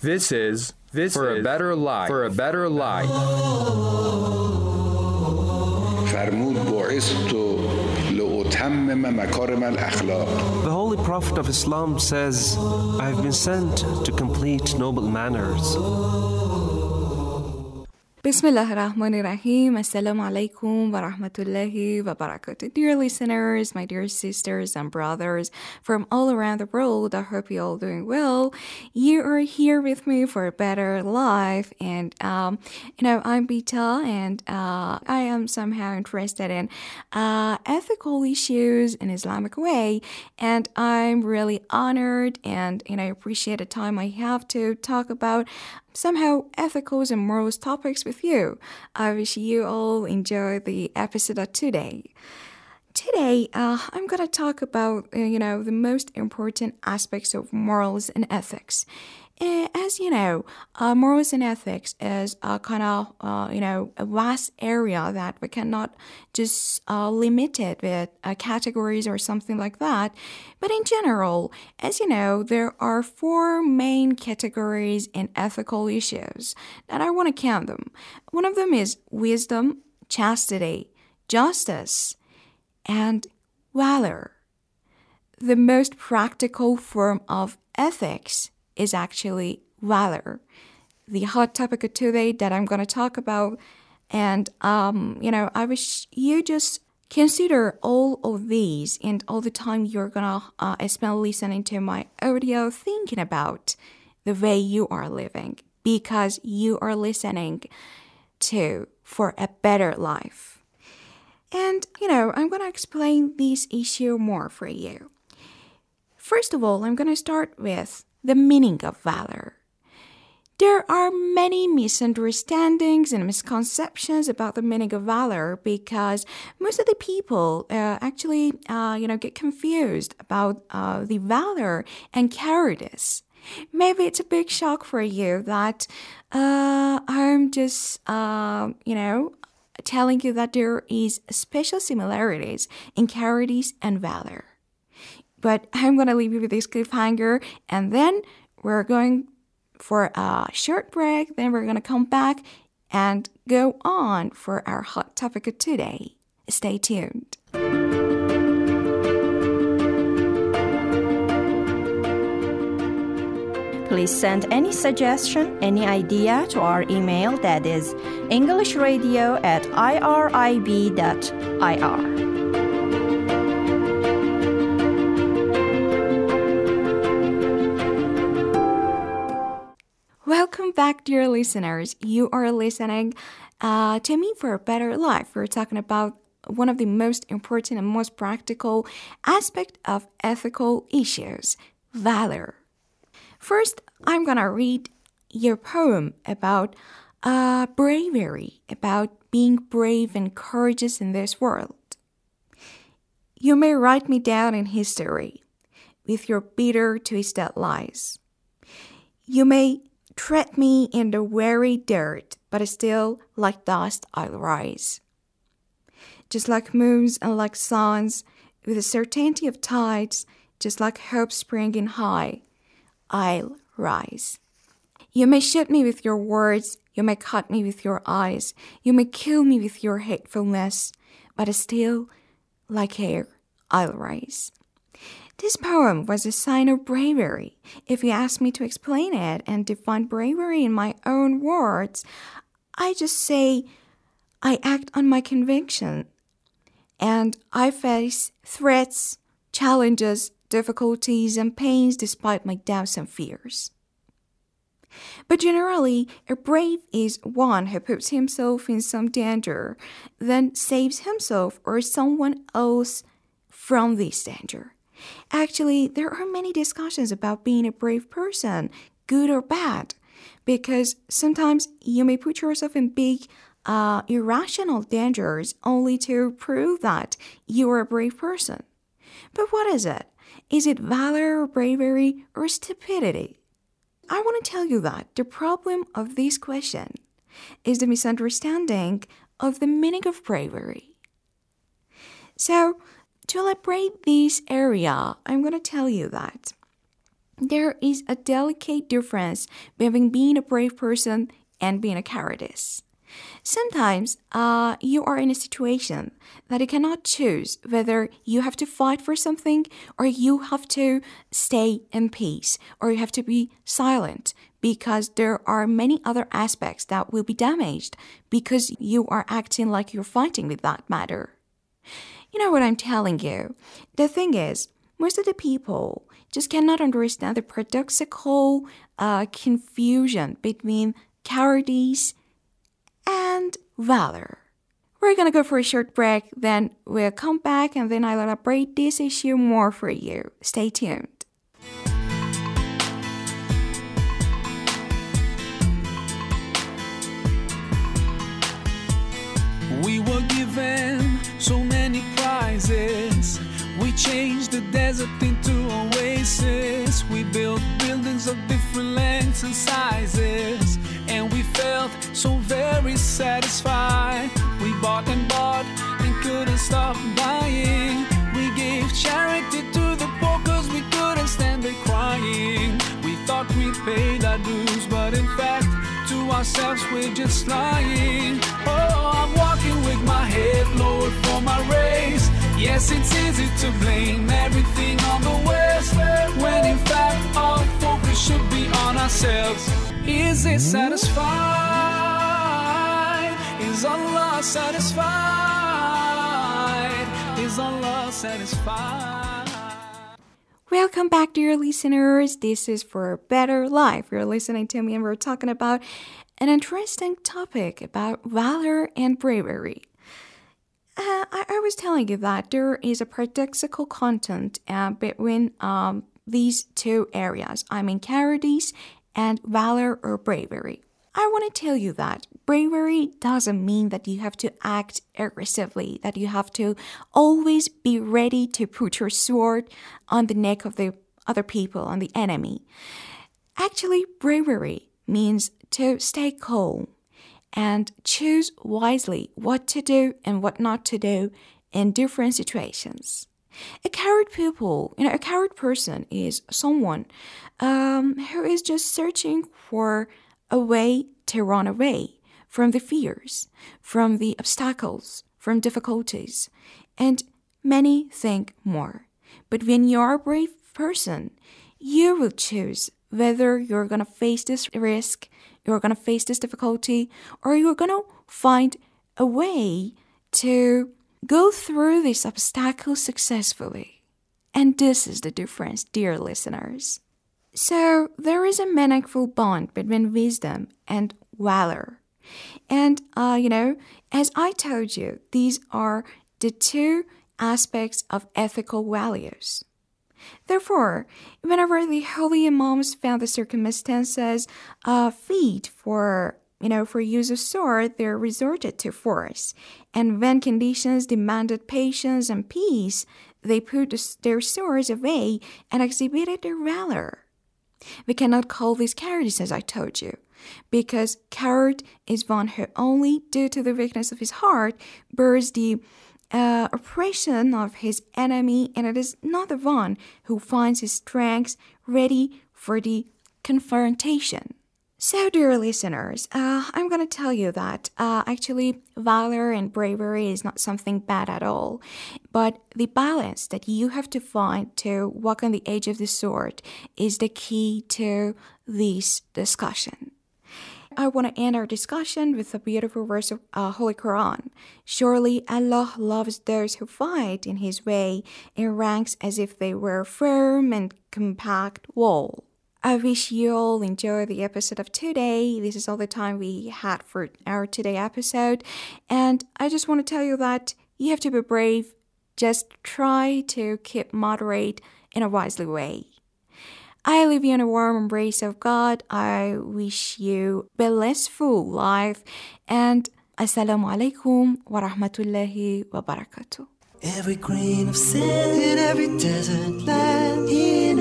This is For a Better Life. For a Better Life. فرمود بعثت لأتمم مكارم الأخلاق. The Holy Prophet of Islam says, I have been sent to complete noble manners. Bismillahirrahmanirrahim. Assalamu alaikum wa rahmatullahi wa barakatuh. Dear listeners, my dear sisters and brothers from all around the world, I hope you're all doing well. You are here with me for a better life. And, I'm Bita, and I am somehow interested in ethical issues in Islamic way. And I'm really honored and, appreciate the time I have to talk about somehow ethical and moral topics with you. I wish you all enjoy the episode of today. Today, I'm going to talk about, the most important aspects of morals and ethics. As you know, morals and ethics is a kind of, a vast area that we cannot just limit it with categories or something like that. But in general, as you know, there are 4 main categories in ethical issues that I want to count them. One of them is wisdom, chastity, justice, and valor. The most practical form of ethics is actually valor, the hot topic of today that I'm going to talk about. And, I wish you just consider all of these and all the time you're going to spend listening to my audio thinking about the way you are living, because you are listening to For a Better Life. And, I'm going to explain this issue more for you. First of all, I'm going to start with the meaning of valor. There are many misunderstandings and misconceptions about the meaning of valor because most of the people actually get confused about the valor and cowardice. Maybe it's a big shock for you that I'm just, telling you that there is special similarities in cowardice and valor. But I'm going to leave you with this cliffhanger, and then we're going for a short break. Then we're going to come back and go on for our hot topic of today. Stay tuned. Please send any suggestion, any idea to our email, that is englishradio@irib.ir. Welcome back, dear listeners. You are listening to me For a Better Life. We're talking about one of the most important and most practical aspect of ethical issues, valor. First, I'm going to read your poem about bravery, about being brave and courageous in this world. You may write me down in history with your bitter, twisted lies. You may tread me in the weary dirt, but still like dust I'll rise. Just like moons and like suns, with the certainty of tides, just like hope springing high, I'll rise. You may shoot me with your words, you may cut me with your eyes, you may kill me with your hatefulness, but still, like air, I'll rise. This poem was a sign of bravery. If you ask me to explain it and define bravery in my own words, I just say I act on my conviction and I face threats, challenges, difficulties, and pains despite my doubts and fears. But generally, a brave is one who puts himself in some danger, then saves himself or someone else from this danger. Actually, there are many discussions about being a brave person, good or bad, because sometimes you may put yourself in big, irrational dangers only to prove that you are a brave person. But what is it? Is it valor or bravery or stupidity? I want to tell you that the problem of this question is the misunderstanding of the meaning of bravery. So, to elaborate this area, I'm going to tell you that there is a delicate difference between being a brave person and being a cowardice. Sometimes you are in a situation that you cannot choose whether you have to fight for something or you have to stay in peace or you have to be silent because there are many other aspects that will be damaged because you are acting like you're fighting with that matter. You know what I'm telling you? The thing is, most of the people just cannot understand the paradoxical confusion between cowardice and valor. We're gonna go for a short break, then we'll come back and then I'll elaborate this issue more for you. Stay tuned. We were given so many prizes. We changed the desert into oasis. We built buildings of different lengths and sizes, and we felt so very satisfied. We bought and couldn't stop buying. We gave charity to the poor cause we couldn't stand it crying. We thought we paid our dues, but in fact to ourselves we're just lying. Oh, I'm walking with my head lowered for my race. Yes, it's easy to blame everything on the West, when in fact our focus should be on ourselves. Is it satisfied? Is Allah satisfied? Is Allah satisfied? Welcome back, dear listeners. This is For a Better Life. You're listening to me and we're talking about an interesting topic about valor and bravery. I was telling you that there is a paradoxical content between these two areas. I mean, cowardice and valor or bravery. I want to tell you that bravery doesn't mean that you have to act aggressively, that you have to always be ready to put your sword on the neck of the other people, on the enemy. Actually, bravery means to stay calm and choose wisely what to do and what not to do in different situations. A coward person is someone who is just searching for a way to run away from the fears, from the obstacles, from difficulties, and many things more. But when you're a brave person, you will choose whether you're going to face this risk, you're going to face this difficulty, or you're going to find a way to go through this obstacle successfully. And this is the difference, dear listeners. So there is a meaningful bond between wisdom and valor. And, as I told you, these are the two aspects of ethical values. Therefore, whenever the holy imams found the circumstances fit for use of sword, they resorted to force. And when conditions demanded patience and peace, they put their swords away and exhibited their valor. We cannot call this cowardice, as I told you, because coward is one who only due to the weakness of his heart bears the oppression of his enemy, and it is not the one who finds his strength ready for the confrontation. So, dear listeners, I'm going to tell you that actually valor and bravery is not something bad at all, but the balance that you have to find to walk on the edge of the sword is the key to this discussion. I want to end our discussion with a beautiful verse of Holy Quran. Surely Allah loves those who fight in His way in ranks as if they were a firm and compact wall. I wish you all enjoy the episode of today. This is all the time we had for our today episode. And I just want to tell you that you have to be brave. Just try to keep moderate in a wisely way. I leave you in a warm embrace of God. I wish you a blissful life. And Assalamu alaikum wa rahmatullahi wa barakatuh. Every grain of sand in every desert land, He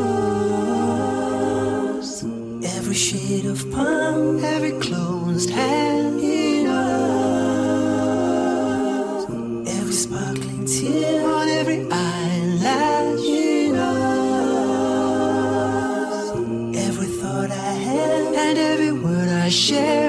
knows. Every shade of palm, every closed hand, He knows. Every sparkling tear on every eyelash, He knows. thought I had, and every word I share